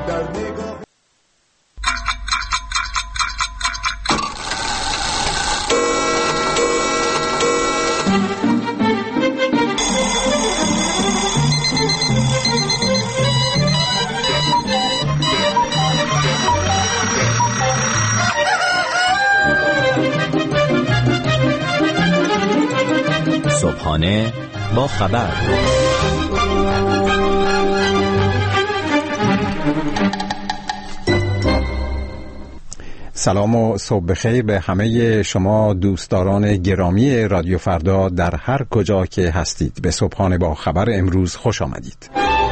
در نگاه. صبحانه با خبر. سلام و صبح بخیر به همه شما دوستداران گرامی رادیو فردا در هر کجا که هستید. به صبحانه با خبر امروز خوش آمدید.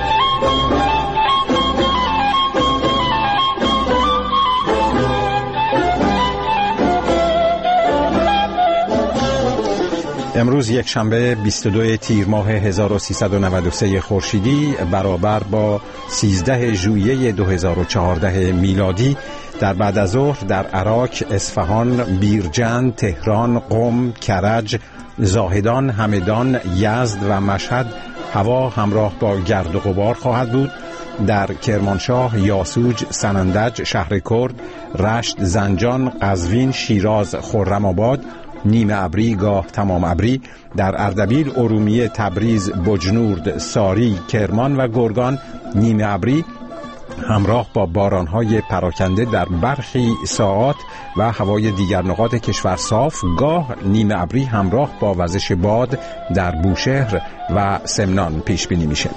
امروز یک شنبه 22 تیر ماه 1393 خورشیدی برابر با 13 ژوئیه 2014 میلادی در بعد از ظهر در عراق، اصفهان، بیرجند، تهران، قم، کرج، زاهدان، همدان، یزد و مشهد هوا همراه با گرد و غبار خواهد بود. در کرمانشاه، یاسوج، سنندج، شهر کرد، رشت، زنجان، قزوین، شیراز، خرم‌آباد نیمه ابری گاه تمام ابری، در اردبیل، ارومیه، تبریز، بجنورد، ساری، کرمان و گرگان نیمه ابری همراه با بارانهای پراکنده در برخی ساعات و هوای دیگر نقاط کشور صاف، گاه نیمه ابری همراه با وزش باد در بوشهر و سمنان پیش بینی میشه.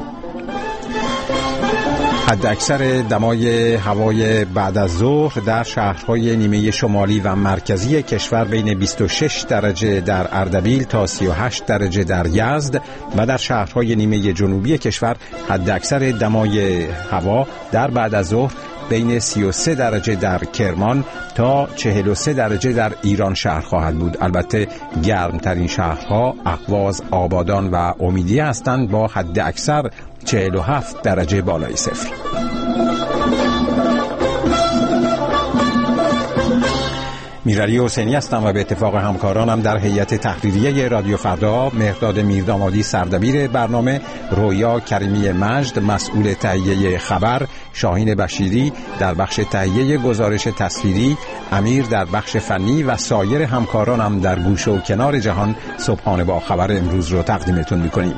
حد اکثر دمای هوای بعد از ظهر در شهرهای نیمه شمالی و مرکزی کشور بین 26 درجه در اردبیل تا 38 درجه در یزد و در شهرهای نیمه جنوبی کشور حد اکثر دمای هوا در بعد از ظهر بین 33 درجه در کرمان تا 43 درجه در ایران شهر خواهد بود. البته گرمترین شهرها اهواز، آبادان و امیدیه هستند با حد اکثر 47 درجه بالای صفر. میرعلی حسینی هستم و به اتفاق همکارانم در هیئت تحریریه رادیو فردا مهرداد میردامادی سردبیر برنامه، رویا کریمی مجد مسئول تهیه خبر، شاهین بشیری در بخش تهیه گزارش تصویری، امیر در بخش فنی و سایر همکارانم در گوشه و کنار جهان صبحانه با خبر امروز رو تقدیمتون میکنیم.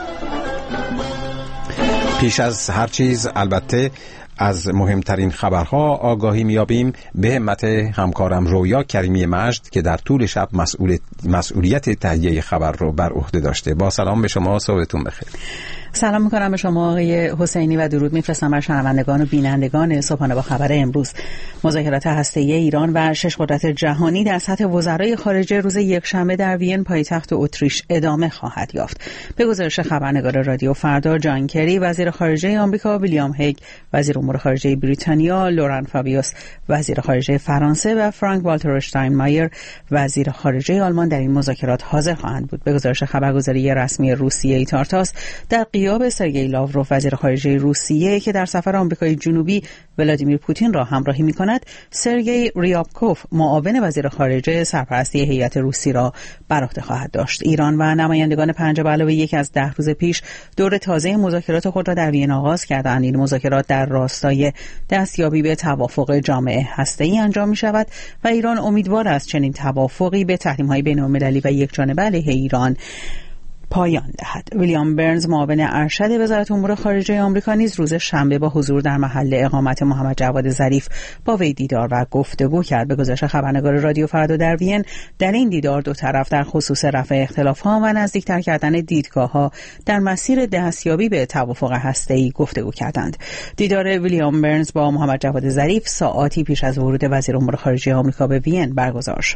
پیش از هر چیز البته از مهمترین خبرها آگاهی میابیم به همت همکارم رویا کریمی مجد که در طول شب مسئولیت تهیه خبر رو بر عهده داشته. با سلام به شما، صبحتون بخیر. سلام میکنم به شما آقای حسینی و درود میفرستم بر شنوندگان و بینندگان صبحانه با خبر امروز. مذاکرات هسته‌ای ایران و 6 قدرت جهانی در سطح وزرای خارجه روز یکشنبه در وین پایتخت اتریش ادامه خواهد یافت. به گزارش خبرنگار رادیو فردا جان کری وزیر خارجه آمریکا، ویلیام هیگ وزیر امور خارجه بریتانیا، لوران فابیوس وزیر خارجه فرانسه و فرانک والتر اشتاینمایر وزیر خارجه آلمان در این مذاکرات حاضر خواهند بود. به گزارش خبرگزاری رسمی روسیه تارتاس در غیاب سرگئی لاوروف وزیر خارجه روسیه که در سفر آمریکای جنوبی ولادیمیر پوتین را همراهی می‌کند، سرگئی ریابکوف معاون وزیر خارجه سرپرستی هیئت روسی را بر عهده خواهد داشت. ایران و نمایندگان 5 به علاوه 1 از 10 روز پیش دور تازه مذاکرات خود را در وین آغاز کردند. این مذاکرات در راستای دستیابی به توافق جامع هسته‌ای انجام می‌شود و ایران امیدوار است چنین توافقی به تحریم‌های بین‌المللی و یکجانبه علیه ایران پایان دهد. ویلیام برنز معاون ارشد وزارت امور خارجه آمریکا نیز روز شنبه با حضور در محل اقامت محمد جواد ظریف با وی دیدار و گفتگو کرد. به گزارش خبرنگار رادیو فردا در وین، در این دیدار دو طرف در خصوص رفع اختلاف‌ها و نزدیکتر کردن دیدگاه‌ها در مسیر دستیابی به توافق هسته‌ای گفتگو کردند. دیدار ویلیام برنز با محمد جواد ظریف ساعاتی پیش از ورود وزیر امور خارجه آمریکا به وین برگزار شد.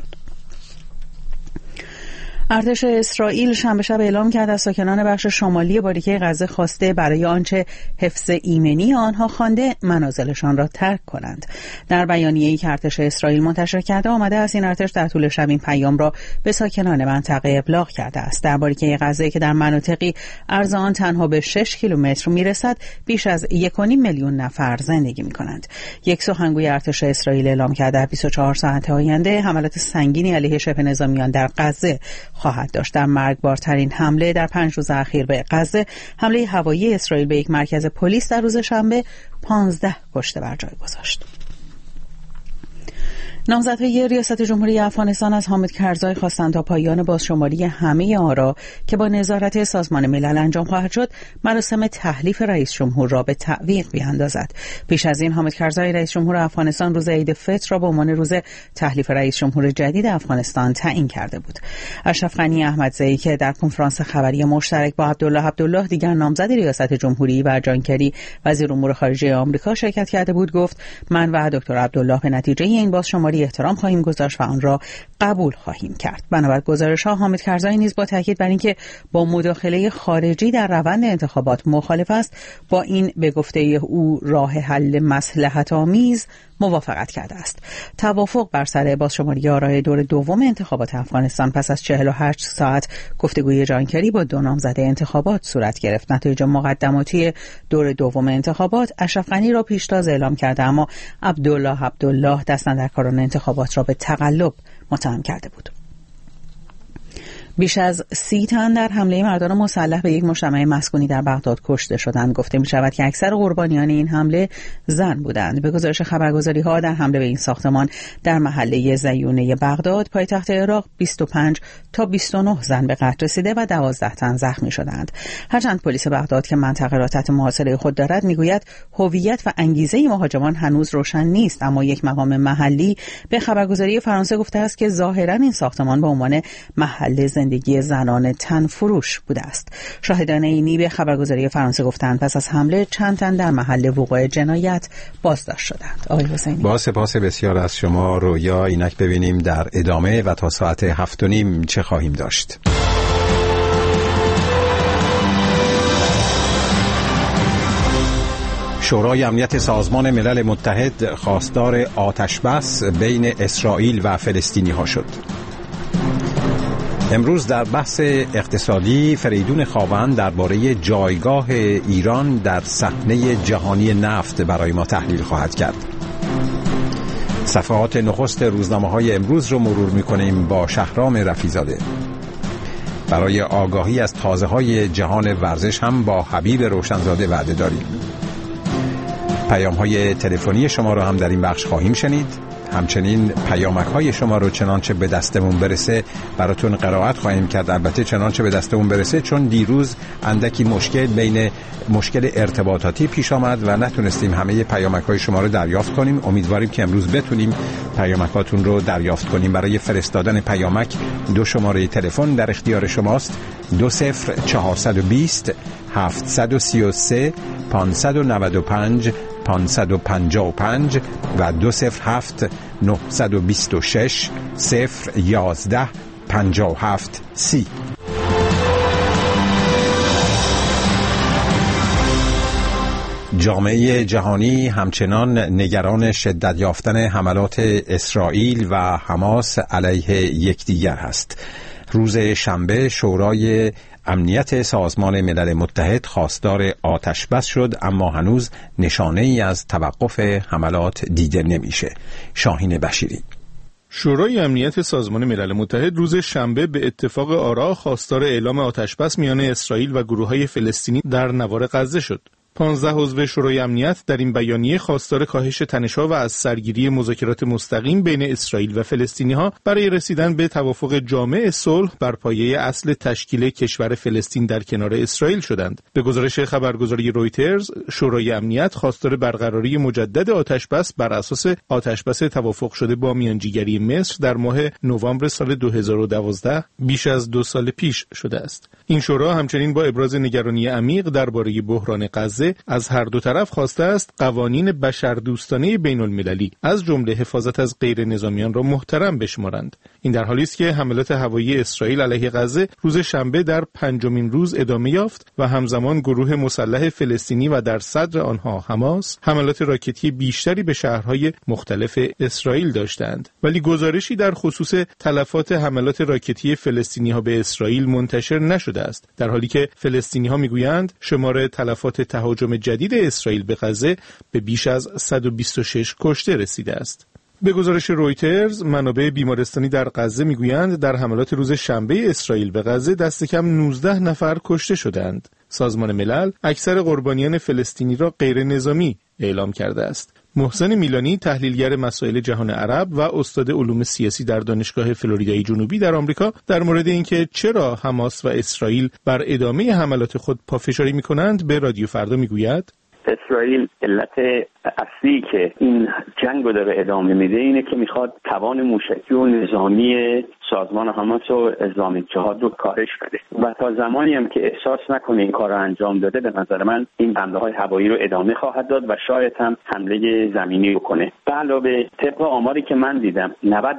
ارتش اسرائیل شنبه شب اعلام کرد از ساکنان بخش شمالی باریکه غزه خواسته برای آنچه حفظ ایمنی آنها خوانده منازلشان را ترک کنند. در بیانیه‌ای که ارتش اسرائیل منتشر کرده آمده است این ارتش در طول شب این پیام را به ساکنان منطقه ابلاغ کرده است. در باریکه غزه که در مناطقی عرض آن تنها به 6 کیلومتر میرسد بیش از 1.5 میلیون نفر زندگی می‌کنند. یک سخنگوی ارتش اسرائیل اعلام کرده در 24 ساعت آینده حملات سنگینی علیه شبه نظامیان در غزه خواهد داشت. در مرگبارترین حمله در 5 روز اخیر به غزه، حمله هوایی اسرائیل به یک مرکز پلیس در روز شنبه 15 کشته بر جای گذاشت. نامزدهای ریاست جمهوری افغانستان از حامد کرزای خواستند تا پایان بازشماری همه آرا که با نظارت سازمان ملل انجام خواهد شد، مراسم تحلیف رئیس جمهور را به تعویق بیاندازد. پیش از این حامد کرزای رئیس جمهور افغانستان روز عید فطر را به عنوان روز تحلیف رئیس جمهور جدید افغانستان تعیین کرده بود. اشرف غنی احمدزئی که در کنفرانس خبری مشترک با عبدالله دیگر نامزد ریاست جمهوری و جان کری وزیر امور خارجه آمریکا شرکت کرده بود، گفت من و دکتر عبدالله به نتیجه این بازشماری احترام خواهیم گذاشت و آن را قبول خواهیم کرد. بنابر گزارش‌ها حامد کرزای نیز با تاکید بر اینکه با مداخله خارجی در روند انتخابات مخالف است، با این به گفته او راه حل مصلحت آمیز موافقت کرده است. توافق بر سر بازشماری آرای دور دوم انتخابات افغانستان پس از 48 ساعت گفتگوی جان کری با دو نامزد انتخابات صورت گرفت. نتایج مقدماتی دور دوم انتخابات اشرف غنی را پیشتاز اعلام کرده، اما عبدالله دستاندرکاران انتخابات را به تقلب متهم کرده بود. بیش از 30 تن در حمله مردان مسلح به یک مجتمع مسکونی در بغداد کشته شدند. گفته می شود که اکثر قربانیان این حمله زن بودند. به گزارش خبرگزاری ها در حمله به این ساختمان در محله زیونه بغداد پایتخت عراق 25 تا 29 زن به قتل رسیده و 12 تن زخمی شدند. هرچند پلیس بغداد که منطقه را تحت محاصره خود دارد میگوید هویت و انگیزه مهاجمان هنوز روشن نیست، اما یک مقام محلی به خبرگزاری فرانسه گفته است که ظاهرا این ساختمان به عنوان محل زندگی زنان تنفروش بوده است. شاهدان عینی به خبرگزاری فرانسه گفتند پس از حمله چند تن در محل وقوع جنایت بازداشت شدند. آقای حسینی، با سپاس بسیار از شما. رویا اینک ببینیم در ادامه و تا ساعت 7:30 چه خواهیم داشت. شورای امنیت سازمان ملل متحد خواستار آتش‌بس بین اسرائیل و فلسطینی ها شد. امروز در بحث اقتصادی فریدون خاوند درباره جایگاه ایران در صحنه جهانی نفت برای ما تحلیل خواهد کرد. صفحات نخست روزنامه‌های امروز رو مرور می‌کنیم با شهرام رفیزاده. برای آگاهی از تازه‌های جهان ورزش هم با حبیب روشنزاده وعده داریم. پیام‌های تلفنی شما رو هم در این بخش خواهیم شنید. همچنین پیامک‌های شما رو چنانچه به دستمون برسه براتون قرائت خواهیم کرد. البته چنانچه به دستمون برسه، چون دیروز اندکی مشکل ارتباطاتی پیش آمد و نتونستیم همه پیامک‌های شما رو دریافت کنیم. امیدواریم که امروز بتونیم پیامکاتون رو دریافت کنیم. برای فرستادن پیامک 2 شماره تلفن در اختیار شماست: 20420 733 595 555 و 207 926 011 57 30. جامعه جهانی همچنان نگران شدت یافتن حملات اسرائیل و حماس علیه یکدیگر است. روز شنبه شورای امنیت سازمان ملل متحد خواستار آتش‌بس شد، اما هنوز نشانه ای از توقف حملات دیده نمیشه. شاهین بشیری. شورای امنیت سازمان ملل متحد روز شنبه به اتفاق آرا خواستار اعلام آتش‌بس میان اسرائیل و گروه‌های فلسطینی در نوار غزه شد. 15 عضو شورای امنیت در این بیانیه خواستار کاهش تنش‌ها و از سرگیری مذاکرات مستقیم بین اسرائیل و فلسطینی‌ها برای رسیدن به توافق جامع صلح بر پایه اصل تشکیل کشور فلسطین در کنار اسرائیل شدند. به گزارش خبرگزاری رویترز، شورای امنیت خواستار برقراری مجدد آتش‌بس بر اساس آتش‌بس توافق شده با میانجیگری مصر در ماه نوامبر سال 2012 بیش از 2 سال پیش شده است. این شورا همچنین با ابراز نگرانی عمیق درباره بحران غزه از هر دو طرف خواسته است قوانین بشردوستانه بین المللی از جمله حفاظت از غیر نظامیان را محترم بشمارند. این در حالی است که حملات هوایی اسرائیل علیه غزه روز شنبه در 5مین روز ادامه یافت و همزمان گروه مسلح فلسطینی و در صدر آنها حماس حملات راکتی بیشتری به شهرهای مختلف اسرائیل داشتند. ولی گزارشی در خصوص تلفات حملات راکتی فلسطینی‌ها به اسرائیل منتشر نشده است، در حالی که فلسطینی‌ها میگویند شمار تلفات تهاجم جدید اسرائیل به غزه به بیش از 126 کشته رسیده است. به گزارش رویترز، منابع بیمارستانی در غزه میگویند در حملات روز شنبه اسرائیل به غزه دست کم 19 نفر کشته شدند. سازمان ملل اکثر قربانیان فلسطینی را غیر نظامی اعلام کرده است. محسن میلانی، تحلیلگر مسائل جهان عرب و استاد علوم سیاسی در دانشگاه فلوریدای جنوبی در آمریکا، در مورد اینکه چرا حماس و اسرائیل بر ادامه حملات خود پافشاری می‌کنند به رادیو فردا میگوید: اسرائیل علت اصلی که این جنگ رو داره ادامه میده اینه که میخواد توان موشکی و نظامی سازمان حماس و اسلامی جهاد رو کاهش بده و تا زمانی هم که احساس نکنه این کار رو انجام داده، به نظر من این حمله های هوایی رو ادامه خواهد داد و شاید هم حمله زمینی رو کنه. به علاوه طبق آماری که من دیدم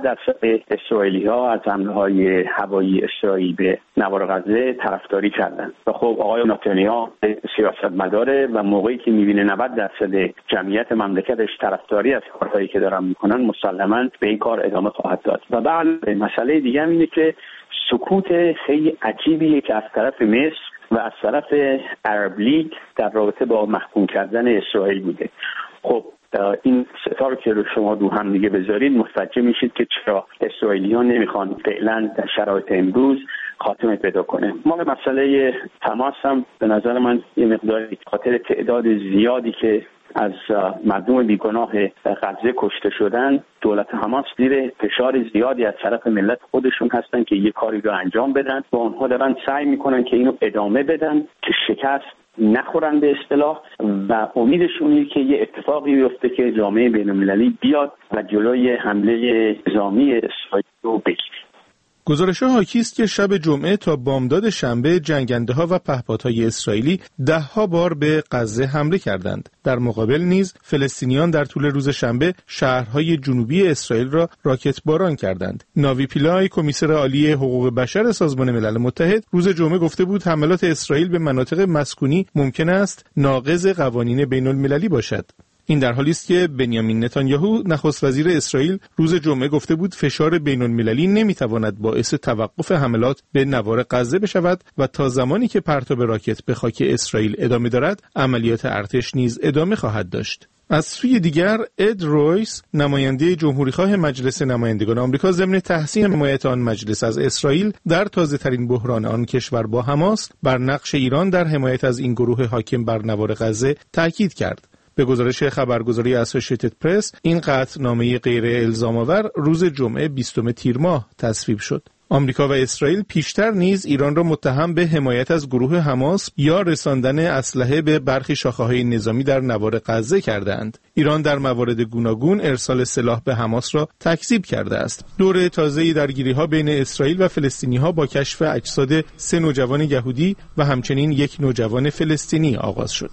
90% اسرائیلی ها از حمله های هوایی اسرائیل به نوار غزه طرفداری کردن و خب آقای نتانیاهو سیاستمداره و موقعی که میبینه 90% جمعیت مملکتش طرفداری از کارهایی که دارن میکنن، مسلماً به این کار ادامه خواهد داد. و بعد مسئله دیگه هم اینه که سکوت خیلی عجیبیه که از طرف مصر و از طرف عرب لیگ در رابطه با محکوم کردن اسرائیل بوده. خب این ستا رو که رو شما دو هم دیگه بذارید متوجه میشید که چرا اسرائیلیان نمیخوان فعلا در شرایط امروز خاتمه پیدا کنه. ما به مسئله تماس هم به نظر من یه مقداری خاطر تعداد زیادی که از مردم بیگناه غزه کشته شدن، دولت حماس زیر فشار زیادی از طرف ملت خودشون هستن که یه کاری رو انجام بدن و اونها دارن سعی میکنن که اینو ادامه بدن که شکست نخورن به اصطلاح و امیدشون اینه که یه اتفاقی بیفته که جامعه بین‌المللی بیاد و جلوی حمله نظامی اسرائیل رو بگیره. گزارش‌ها حاکی است که شب جمعه تا بامداد شنبه جنگنده‌ها و پهپادهای اسرائیلی 10 بار به غزه حمله کردند. در مقابل نیز فلسطینیان در طول روز شنبه شهرهای جنوبی اسرائیل را راکت باران کردند. ناوی پیلای، کمیسر عالی حقوق بشر سازمان ملل متحد، روز جمعه گفته بود حملات اسرائیل به مناطق مسکونی ممکن است ناقض قوانین بین‌المللی باشد. این در حالی است که بنیامین نتانیاهو نخست وزیر اسرائیل روز جمعه گفته بود فشار بین‌المللی نمیتواند باعث توقف حملات به نوار غزه بشود و تا زمانی که پرتاب راکت به خاک اسرائیل ادامه دارد، عملیات ارتش نیز ادامه خواهد داشت. از سوی دیگر اد رویس، نماینده جمهوریخواه مجلس نمایندگان آمریکا، ضمن تحسین حمایت آن مجلس از اسرائیل در تازه‌ترین بحران آن کشور با حماس، بر نقش ایران در حمایت از این گروه حاکم بر نوار غزه تاکید کرد. به گزارش خبرگزاری اسوسییتد پرس، این قطعنامه غیر الزام‌آور روز جمعه 20 تیر ماه تصویب شد. آمریکا و اسرائیل پیشتر نیز ایران را متهم به حمایت از گروه حماس یا رساندن اسلحه به برخی شاخه‌های نظامی در نوار غزه کردند. ایران در موارد گوناگون ارسال سلاح به حماس را تکذیب کرده است. دور تازه‌ای درگیری‌ها بین اسرائیل و فلسطینی‌ها با کشف اجساد 3 نوجوان یهودی و همچنین 1 نوجوان فلسطینی آغاز شد.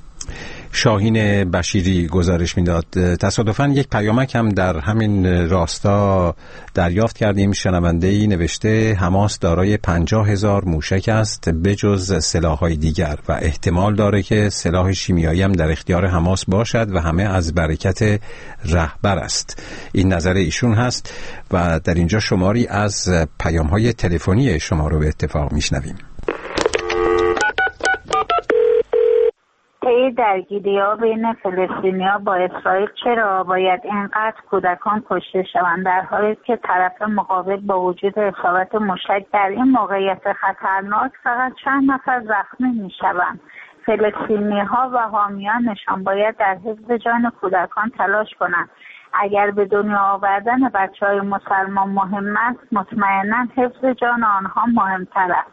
شاهین بشیری گزارش میداد. تصادفاً یک پیامک هم در همین راستا دریافت کردیم. شنونده‌ای نوشته حماس دارای 50,000 موشک است بجز سلاح‌های دیگر و احتمال داره که سلاح شیمیایی هم در اختیار حماس باشد و همه از برکت رهبر است. این نظر ایشون هست و در اینجا شماری از پیام‌های تلفنی شما رو به اتفاق میشنویم. درگیری‌ها بین فلسطینی‌ها با اسرائیل چرا باید اینقدر کودکان کشته شوند در حالی که طرف مقابل با وجود اصابت موشک در این موقعیت خطرناک فقط چند نفر زخمی می‌شوند؟ فلسطینی‌ها و حامیانشان باید در حفظ جان کودکان تلاش کنند. اگر به دنیا آوردن بچه‌های مسلمان مهم است، مطمئناً حفظ جان آنها مهمتر است.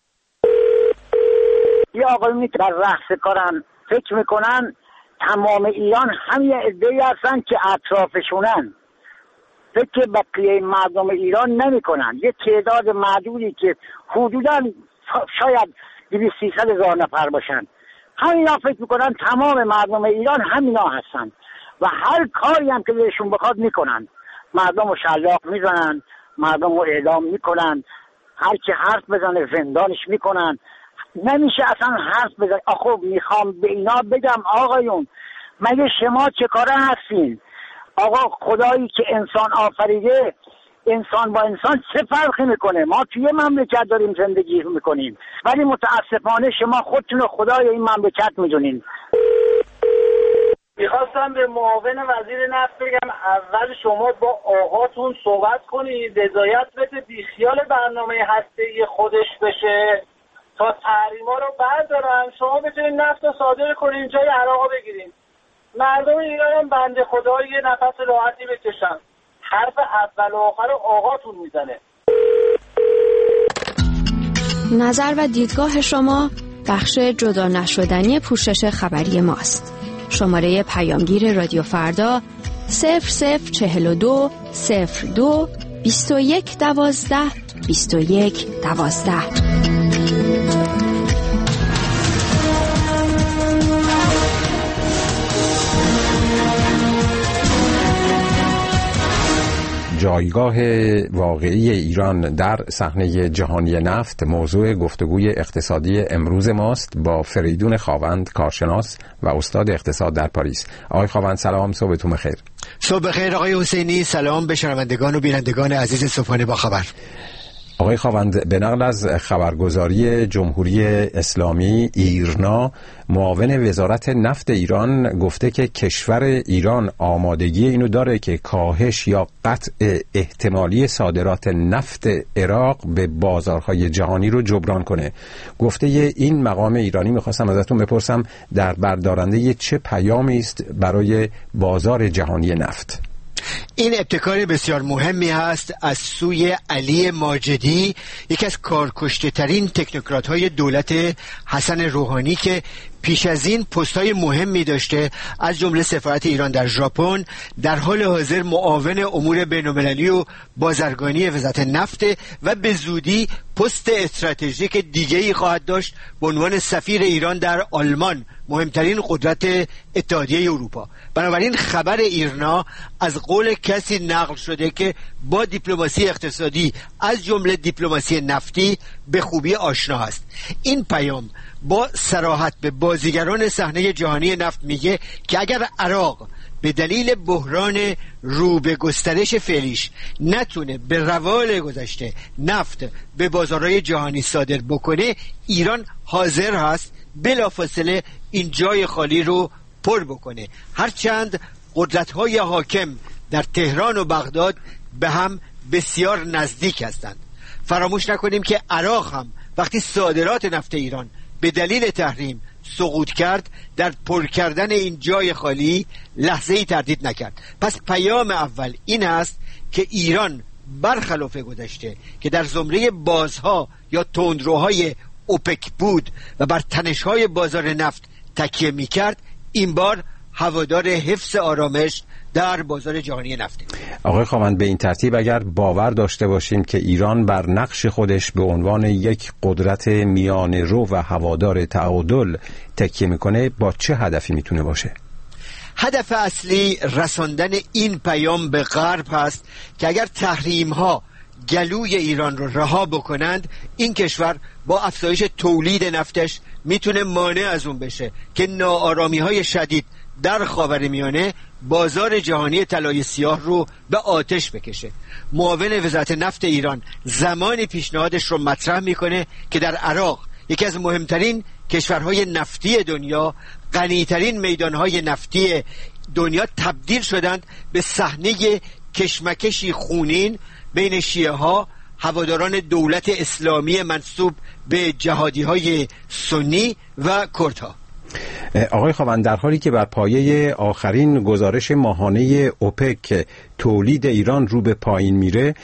یه آقای میتونن رقص کارن، فکر میکنن تمام ایران همین عده‌ای هستن که اطرافشونن، فکر بقیه مردم ایران نمیکنن. یه تعداد معدودی که حدوداً شاید 200-300 هزار نفر باشن، همینا فکر میکنن تمام مردم ایران همینا هستن و هر کاری هم که بهشون بخواد میکنن. مردم رو شلاق میزنن، مردم رو اعدام میکنن، هر کی حرف بزنه زندانش میکنن. نمیشه اصلا حرف بزنی. خب میخوام به اینا بگم آقایون، مگه شما چه کاره هستین؟ آقا خدایی که انسان آفریده، انسان با انسان چه فرقی میکنه؟ ما توی مملکت داریم زندگی میکنیم، ولی متاسفانه شما خودتون رو خدای این مملکت میدونین. میخواستم به معاون وزیر نفت بگم اول شما با آقاتون صحبت کنید، رضایت بده بیخیال برنامه هسته‌ای خودش بشه تا تحریما رو بردارن، شما بتونید نفت رو صادر کنین جای عراق بگیرین، مردم ایران هم بنده خدا یه نفس راحتی بکشن. حرف اول و آخر آقاتون میزنه. نظر و دیدگاه شما بخش جدا نشدنی پوشش خبری ماست. شماره پیامگیر رادیو فردا 0042 02 21 12 21 12. جایگاه واقعی ایران در صحنه جهانی نفت موضوع گفتگوی اقتصادی امروز ماست با فریدون خاوند، کارشناس و استاد اقتصاد در پاریس. آقای خاوند سلام، صبحتون بخیر. صبح بخیر آقای حسینی، سلام به شنوندگان و بینندگان عزیز صبحانه با خبر. آقای خاوند، به نقل از خبرگزاری جمهوری اسلامی ایرنا، معاون وزارت نفت ایران گفته که کشور ایران آمادگی اینو داره که کاهش یا قطع احتمالی صادرات نفت عراق به بازارهای جهانی رو جبران کنه. گفته این مقام ایرانی میخواستم ازتون بپرسم در بردارنده چه پیامی است برای بازار جهانی نفت؟ این ابتکار بسیار مهمی هست از سوی علی ماجدی، یکی از کارکشته ترین تکنوکرات های دولت حسن روحانی که پیش از این پست‌های مهمی داشته، از جمله سفارت ایران در ژاپن، در حال حاضر معاون امور بین‌المللی و بازرگانی وزارت نفت و به زودی پست استراتژیک دیگه‌ای خواهد داشت به عنوان سفیر ایران در آلمان، مهمترین قدرت اتحادیه اروپا. بنابراین خبر ایرنا از قول کسی نقل شده که با دیپلماسی اقتصادی از جمله دیپلماسی نفتی به خوبی آشنا است. این پیام با صراحت به بازیگران صحنه جهانی نفت میگه که اگر عراق به دلیل بحران رو به گسترش فعلیش نتونه به روال گذشته نفت به بازارهای جهانی صادر بکنه، ایران حاضر هست بلافاصله این جای خالی رو پر بکنه، هرچند قدرت‌های حاکم در تهران و بغداد به هم بسیار نزدیک هستند. فراموش نکنیم که عراق هم وقتی صادرات نفت ایران به دلیل تحریم سقوط کرد، در پر کردن این جای خالی لحظه‌ای تردید نکرد. پس پیام اول این است که ایران برخلاف گذشته که در زمره بازها یا تندروهای اوپک بود و بر تنش‌های بازار نفت تکیه می‌کرد، این بار هوادار حفظ آرامش در بازار جهانی نفت. آقای خاوند، به این ترتیب اگر باور داشته باشیم که ایران بر نقش خودش به عنوان یک قدرت میانه رو و هوادار تعادل تکیه میکنه، با چه هدفی میتونه باشه؟ هدف اصلی رساندن این پیام به غرب هست که اگر تحریم ها گلوی ایران رو رها بکنند، این کشور با افزایش تولید نفتش میتونه مانع از اون بشه که ناآرامی های شدید در خاورمیانه بازار جهانی طلای سیاه رو به آتش بکشه. معاون وزارت نفت ایران زمانی پیشنهادش رو مطرح میکنه که در عراق، یکی از مهمترین کشورهای نفتی دنیا، غنیترین میدانهای نفتی دنیا تبدیل شدند به صحنه کشمکشی خونین بین شیعه ها، هواداران دولت اسلامی منسوب به جهادی های سنی و کردها. آقای خاوند، در حالی که بر پایه آخرین گزارش ماهانه اوپک تولید ایران رو به پایین میره،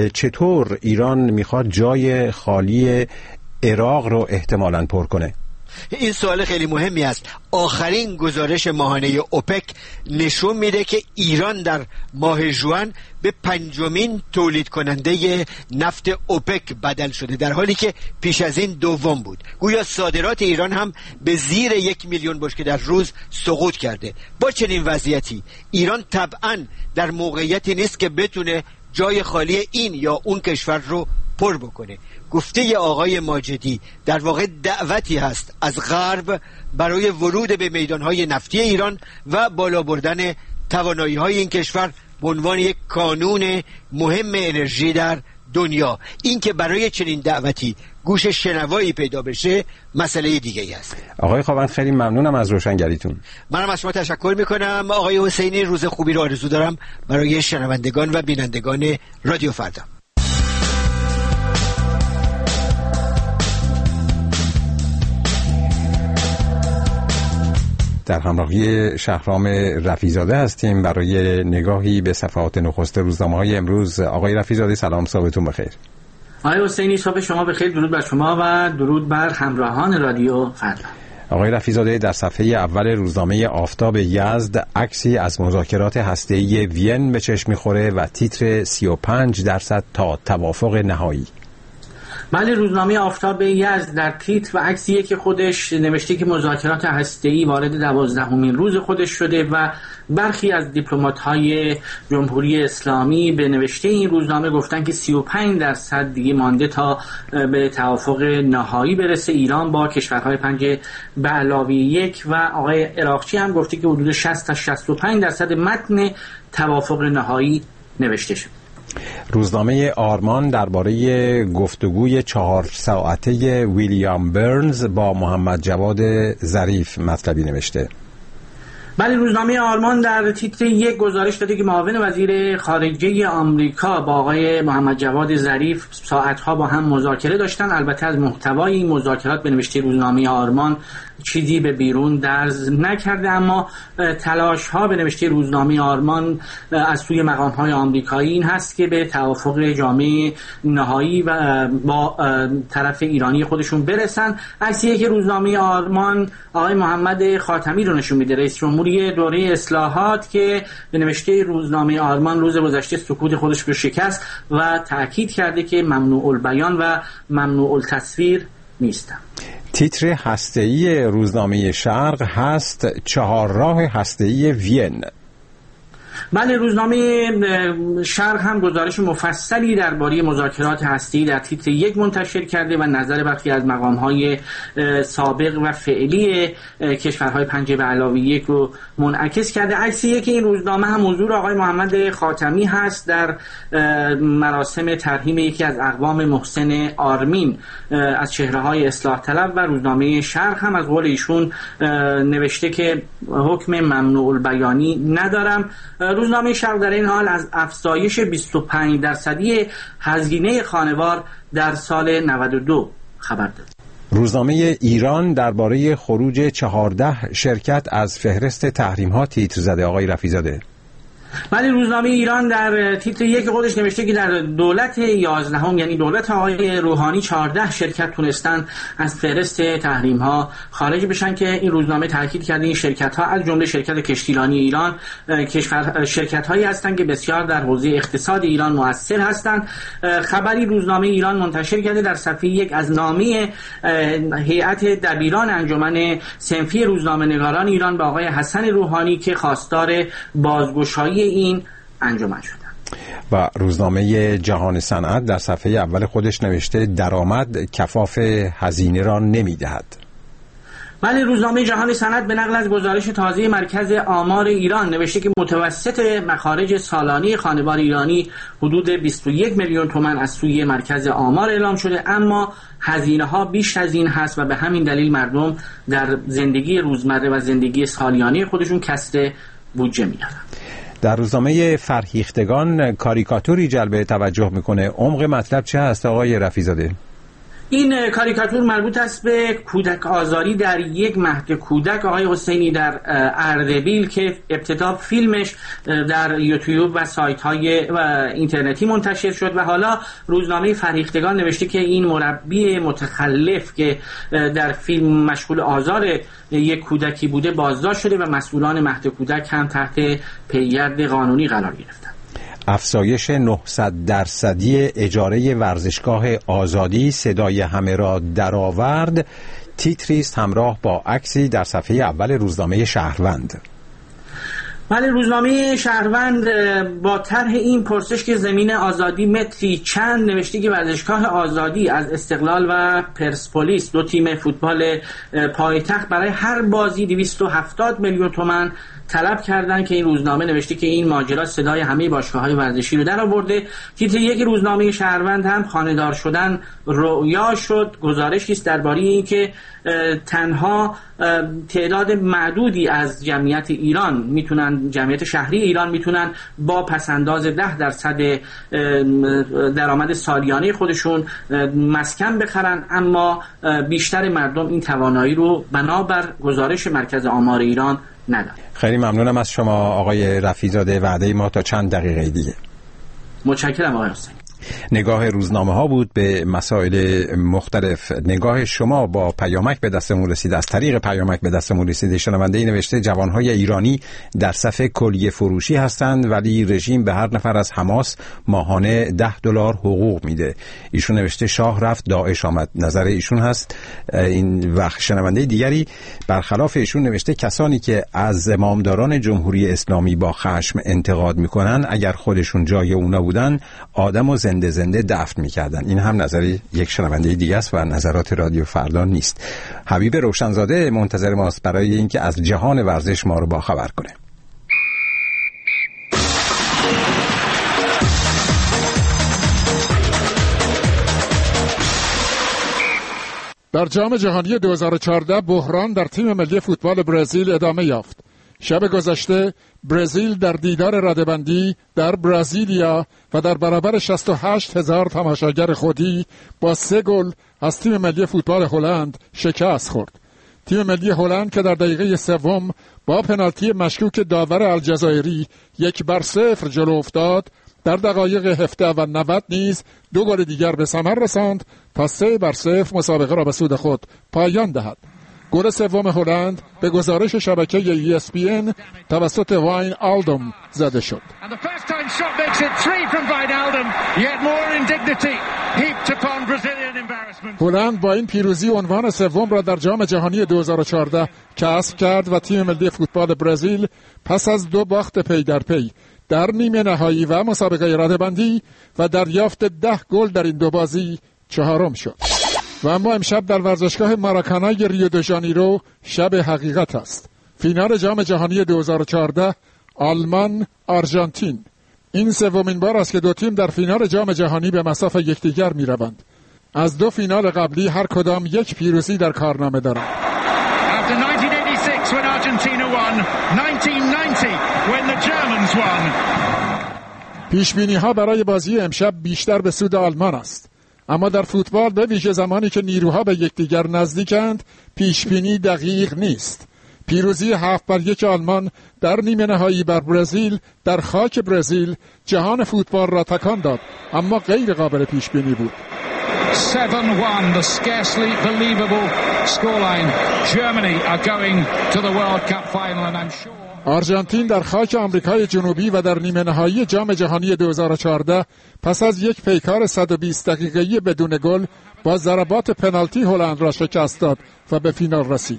چطور ایران میخواد جای خالی عراق رو احتمالاً پر کنه؟ این سوال خیلی مهمی است. آخرین گزارش ماهانه اوپک نشون میده که ایران در ماه ژوئن به پنجمین تولید کننده نفت اوپک بدل شده، در حالی که پیش از این دوم بود. گویا صادرات ایران هم به زیر 1 میلیون بشکه در روز سقوط کرده. با چنین وضعیتی ایران طبعاً در موقعیتی نیست که بتونه جای خالی این یا اون کشور رو پر بکنه. گفته آقای ماجدی در واقع دعوتی هست از غرب برای ورود به میدانهای نفتی ایران و بالا بردن توانایی‌های این کشور به عنوان یک کانون مهم انرژی در دنیا. این که برای چنین دعوتی گوش شنوایی پیدا بشه مسئله دیگه است. آقای خاوند خیلی ممنونم از روشنگریتون. منم از شما تشکر میکنم آقای حسینی. روز خوبی رو آرزو دارم برای شنوندگان و بینندگان رادیو فردا. در همراهی شهرام رفیع‌زاده هستیم برای نگاهی به صفحات نخست روزنامه‌های امروز. آقای رفیع‌زاده سلام، صبحتون بخیر. آقای حسینی صبح شما بخیر، درود بر شما و درود بر همراهان رادیو فردا. آقای رفیع‌زاده در صفحه اول روزنامه آفتاب یزد عکسی از مذاکرات هسته‌ای وین به چشم می‌خوره و تیتر 35% تا توافق نهایی. بله، روزنامه آفتاب یزد در تیتر و عکسیه که خودش نوشته که مذاکرات هسته‌ای وارد 12مین روز خودش شده و برخی از دیپلمات‌های جمهوری اسلامی به نوشته این روزنامه گفتن که 35% دیگه مانده تا به توافق نهایی برسه ایران با کشورهای 5+1 و آقای عراقچی هم گفته که حدود 60 تا 65% متن توافق نهایی نوشته شد. روزنامه آرمان درباره گفتگوی 4 ساعته ویلیام برنز با محمد جواد ظریف مطلبی نوشته. بله، روزنامه آرمان در تیتر 1 گزارش داده که معاون وزیر خارجه آمریکا با آقای محمد جواد ظریف ساعتها با هم مذاکره داشتن. البته از محتوای این مذاکرات به نوشته روزنامه آرمان چیزی به بیرون درز نکرده، اما تلاش ها به نوشته روزنامه آرمان از سوی مقام های آمریکایی این هست که به توافق جامع نهایی و با طرف ایرانی خودشون برسن. عکسیه که روزنامه آرمان آقای محمد خاتمی رو نشون میده، رئیس جمهوری دوره اصلاحات، که به نوشته روزنامه آرمان روز گذشته سکوت خودش رو شکست و تاکید کرده که ممنوع البیان و ممنوع التصویر نیستن. تیتر هسته‌ای روزنامه شرق هست 4 راه هسته‌ای وین. بله، روزنامه شرق هم گزارش مفصلی درباره مذاکرات هسته‌ای در تیتر 1 منتشر کرده و نظر برخی از مقام‌های سابق و فعلی کشورهای 5+1 رو منعکس کرده. عکسیه که این روزنامه هم حضور آقای محمد خاتمی هست در مراسم ترحیم یکی از اقوام محسن آرمین از چهره‌های اصلاح طلب و روزنامه شرق هم از قول ایشون نوشته که حکم ممنوع البیانی ندارم. روزنامه شرق در این حال از افزایش 25% هزینه خانوار در سال 92 خبر داد. روزنامه ایران درباره خروج 14 شرکت از فهرست تحریم‌ها تیتر زده. آقای رفیع‌زاده. ولی روزنامه ایران در تیتر 1 خودش نوشته که در دولت 11 یعنی دولت آقای روحانی 14 شرکت تونستن از فهرست تحریم ها خارج بشن که این روزنامه تاکید کرده این شرکت ها از جمله شرکت کشتیرانی ایران شرکت هایی هستند که بسیار در حوزه اقتصاد ایران مؤثر هستند. خبری روزنامه ایران منتشر کرده در صفحه 1 از نامه هیئت دبیران انجمن صنفی روزنامه‌نگاران ایران به آقای حسن روحانی که خواستار بازگشایی این انجمن شدند. و روزنامه جهان صنعت در صفحه اول خودش نوشته درآمد کفاف هزینه را نمی‌دهد. ولی روزنامه جهان صنعت به نقل از گزارش تازه مرکز آمار ایران نوشته که متوسط مخارج سالانه خانوار ایرانی حدود 21 میلیون تومان از سوی مرکز آمار اعلام شده، اما هزینه ها بیش از این هست و به همین دلیل مردم در زندگی روزمره و زندگی سالیانه خودشون کسر بودجه میارن. در روزنامه فرهیختگان کاریکاتوری جلب توجه میکنه. عمق مطلب چه هست آقای رفیع‌زاده؟ این کاریکاتور مربوط است به کودک آزاری در یک مهد کودک آقای حسینی در اردبیل که ابتدا فیلمش در یوتیوب و سایت های اینترنتی منتشر شد و حالا روزنامه فرهیختگان نوشته که این مربی متخلف که در فیلم مشغول آزار یک کودکی بوده بازداشت شده و مسئولان مهد کودک هم تحت پیگرد قانونی قرار گرفتند. افزایش 900% اجاره ورزشگاه آزادی صدای همه را درآورد تیتری است همراه با عکسی در صفحه اول روزنامه شهروند. ولی روزنامه شهروند با طرح این پرسش که زمین آزادی متری چند نوشته که ورزشگاه آزادی از استقلال و پرسپولیس دو تیم فوتبال پایتخت برای هر بازی 270 میلیون تومان طلب کردن که این روزنامه نوشته که این ماجرا صدای همه باشگاه‌های ورزشی رو در آورده. تیتر یک روزنامه شهروند هم خانه‌دار شدن رؤیا شد. گزارشی است درباره اینکه تنها تعداد معدودی از جمعیت ایران میتونن، جمعیت شهری ایران میتونن با پسنداز 10% درآمد سالیانه خودشون مسکن بخرن، اما بیشتر مردم این توانایی رو بنابر گزارش مرکز آمار ایران ندارن. خیلی ممنونم از شما آقای رفیع‌زاده. وعده ما تا چند دقیقه دیگه. متشکرم آقای حسینی. نگاه روزنامه ها بود به مسائل مختلف. نگاه شما با پیامک به دستمون رسید، از طریق پیامک به دستمون رسید. شنونده‌ای نوشته جوانهای ایرانی در صف کلیه فروشی هستند ولی رژیم به هر نفر از حماس ماهانه $10 حقوق میده. ایشون نوشته شاه رفت داعش آمد. نظر ایشون هست. این وقت شنونده دیگری برخلاف ایشون نوشته کسانی که از زمامداران جمهوری اسلامی با خشم انتقاد میکنن اگر خودشون جای اونا بودن آدم و زنده دفن میکردن. این هم نظری یک شنونده دیگه است و نظرات رادیو فردا نیست. حبیب روشنزاده منتظر ماست برای اینکه از جهان ورزش ما رو باخبر کنه. در جام جهانی 2014 بحران در تیم ملی فوتبال برزیل ادامه یافت. شب گذشته برزیل در دیدار رده‌بندی در برزیلیا و در برابر 68,000 تماشاگر خودی با 3 گل از تیم ملی فوتبال هلند شکست خورد. تیم ملی هلند که در دقیقه سوم با پنالتی مشکوک داور الجزایری 1-0 جلو افتاد، در دقایق 17 و 90 نیز 2 گل دیگر به ثمر رساند تا 3-0 مسابقه را به سود خود پایان دهد. گل سوم هلند به گزارش شبکه ESPN توسط واین آلدوم زده شد. هلند با این پیروزی عنوان سوم را در جام جهانی 2014 کسب کرد و تیم ملی فوتبال برزیل پس از 2 باخت پی در پی در نیمه نهایی و مسابقه رده‌بندی و دریافت 10 گل در این 2 بازی چهارم شد. و اما امشب در ورزشگاه ماراکانای ریو د ژانیرو شب حقیقت است. فینال جام جهانی 2014 آلمان آرژانتین. این سومین بار است که 2 تیم در فینال جام جهانی به مصاف یکدیگر می‌روند. از 2 فینال قبلی هر کدام 1 پیروزی در کارنامه دارند. After 1986 when Argentina won, 1990 when the Germans won. پیشبینی‌ها برای بازی امشب بیشتر به سود آلمان است. اما در فوتبال به ویژه زمانی که نیروها به یکدیگر نزدیکند پیشبینی دقیق نیست. پیروزی 7-1 آلمان در نیمه نهایی بر برزیل در خاک برزیل جهان فوتبال را تکان داد، اما غیر قابل پیشبینی بود. 7-1, the scarcely believable scoreline. Germany are going to the World Cup final and I'm sure آرژانتین در خاک آمریکای جنوبی و در نیمه نهایی جام جهانی 2014 پس از یک پیکار 120 دقیقه‌ای بدون گل با ضربات پنالتی هلند را شکست داد و به فینال رسید.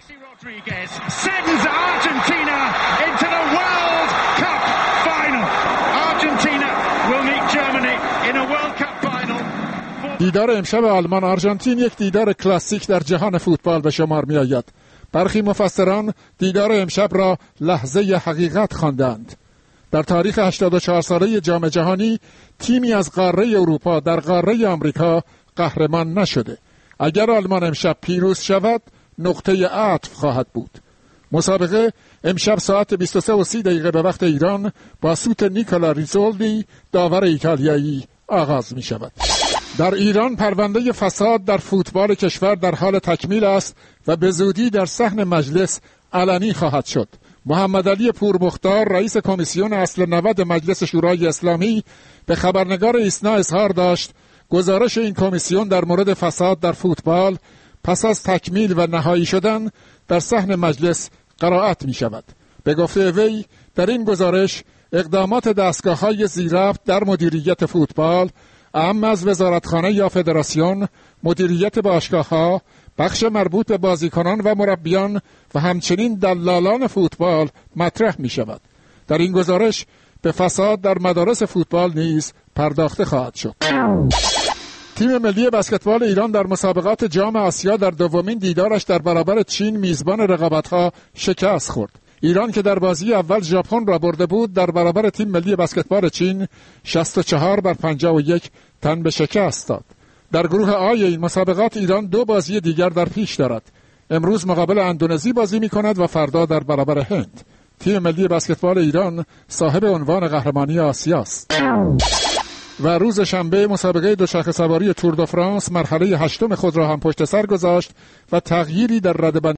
دیدار امشب آلمان آرژانتین یک دیدار کلاسیک در جهان فوتبال به شمار می آید. برخی مفسران دیدار امشب را لحظه حقیقت خواندند. در تاریخ 84 ساله جام جهانی تیمی از قاره اروپا در قاره آمریکا قهرمان نشده. اگر آلمان امشب پیروز شود نقطه عطف خواهد بود. مسابقه امشب ساعت 23:30 به وقت ایران با سوت نیکولا ریزولدی داور ایتالیایی آغاز می شود. در ایران پرونده فساد در فوتبال کشور در حال تکمیل است و به زودی در صحن مجلس علنی خواهد شد. محمد علی پورمختار رئیس کمیسیون اصل 90 مجلس شورای اسلامی به خبرنگار ایسنا اظهار داشت گزارش این کمیسیون در مورد فساد در فوتبال پس از تکمیل و نهایی شدن در صحن مجلس قرائت می شود. به گفته وی در این گزارش اقدامات دستگاه‌های زیرربط در مدیریت فوتبال اعم از وزارتخانه یا فدراسیون، مدیریت باشگاه‌ها، بخش مربوط به بازیکنان و مربیان و همچنین دلالان فوتبال مطرح می شود. در این گزارش به فساد در مدارس فوتبال نیز پرداخته خواهد شد. تیم ملی بسکتبال ایران در مسابقات جام آسیا در دومین دیدارش در برابر چین میزبان رقابت‌ها شکست خورد. ایران که در بازی اول ژاپن را برده بود در برابر تیم ملی بسکتبال چین 64-51 تن به شکست داد. در گروه آی این مسابقات ایران 2 بازی دیگر در پیش دارد. امروز مقابل اندونزی بازی می کند و فردا در برابر هند. تیم ملی بسکتبال ایران صاحب عنوان قهرمانی آسیا است. و روز شنبه مسابقه دوچرخه سواری تور دو فرانس مرحله 8 خود را هم پشت سر گذاشت و تغییری در رده‌بندی